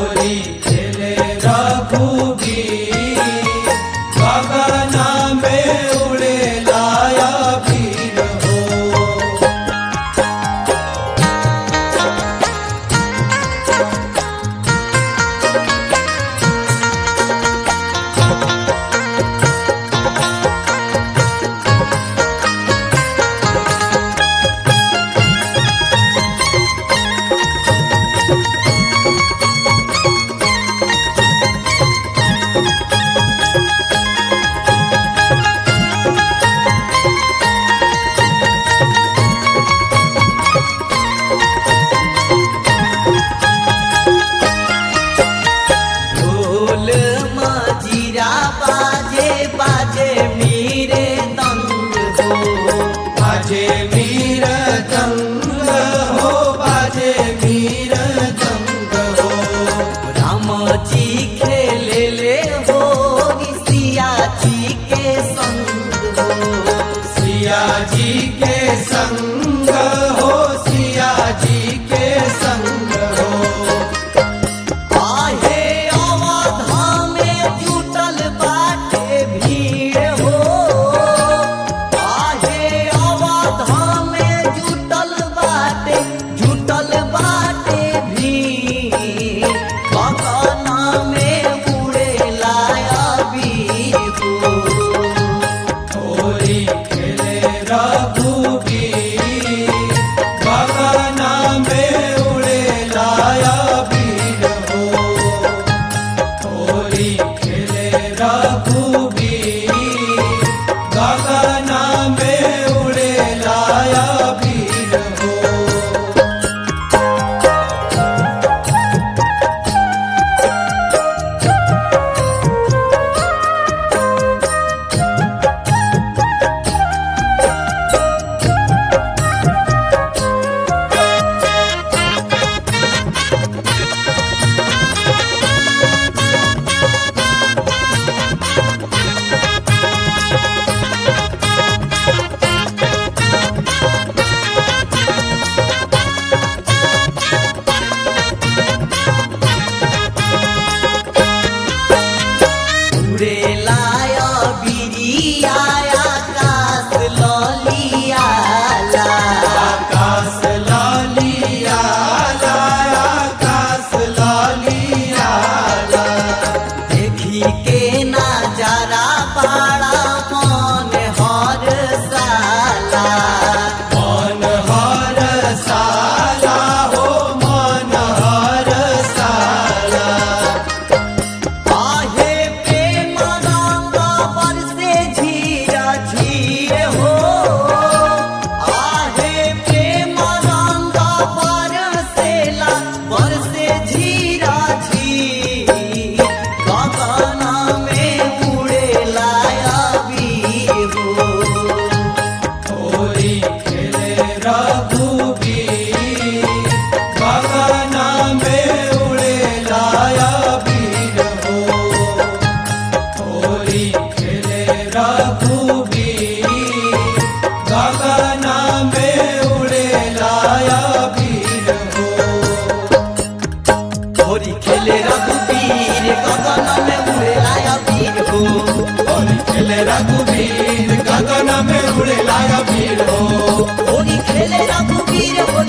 होली खेले रघुबीर गगना में उड़े लाया वीर हो। बाजे मीरे दंग हो, बाजे मीर दंग हो, बाजे मीर दंग हो। राम जी खेले ले हो सिया जी के संग हो, सिया जी के संग हो, सिया जी के संग हो। आहे अवधा में जुटल बाटे भीड़ हो, आहे अवधा में जुटल बाटे भीड़। गगना में उड़े लाया वीर हो। होली खेले रघुबीर गगना में उड़े लाया वीर हो। होली खेले रघुबीर गगना में उड़े लाया वीर हो। उड़े लाया बिरिया आकाश ललियाला, आकाश ललियाला, आकाश ललियाला। देखी के नजारा बड़ा मन हर साला। मन हर साला हो, मन हर साला। आहे प्रेम रंग बरसे झीरा झीर हो, आहे प्रेम रंग बरसे झीरा झीर। गगना में उड़े लाया वीर हो। होली खेले रघुबीर गगना में उड़े लाया वीर हो। होली खेले रघुबीर गगना में उड़े लाया वीर हो। होली खेले रघुबीर गगना में उड़े लाया वीर हो। होली खेले रघुबीर गगना में उड़े लाया वीर हो। होली खेले रघुबीर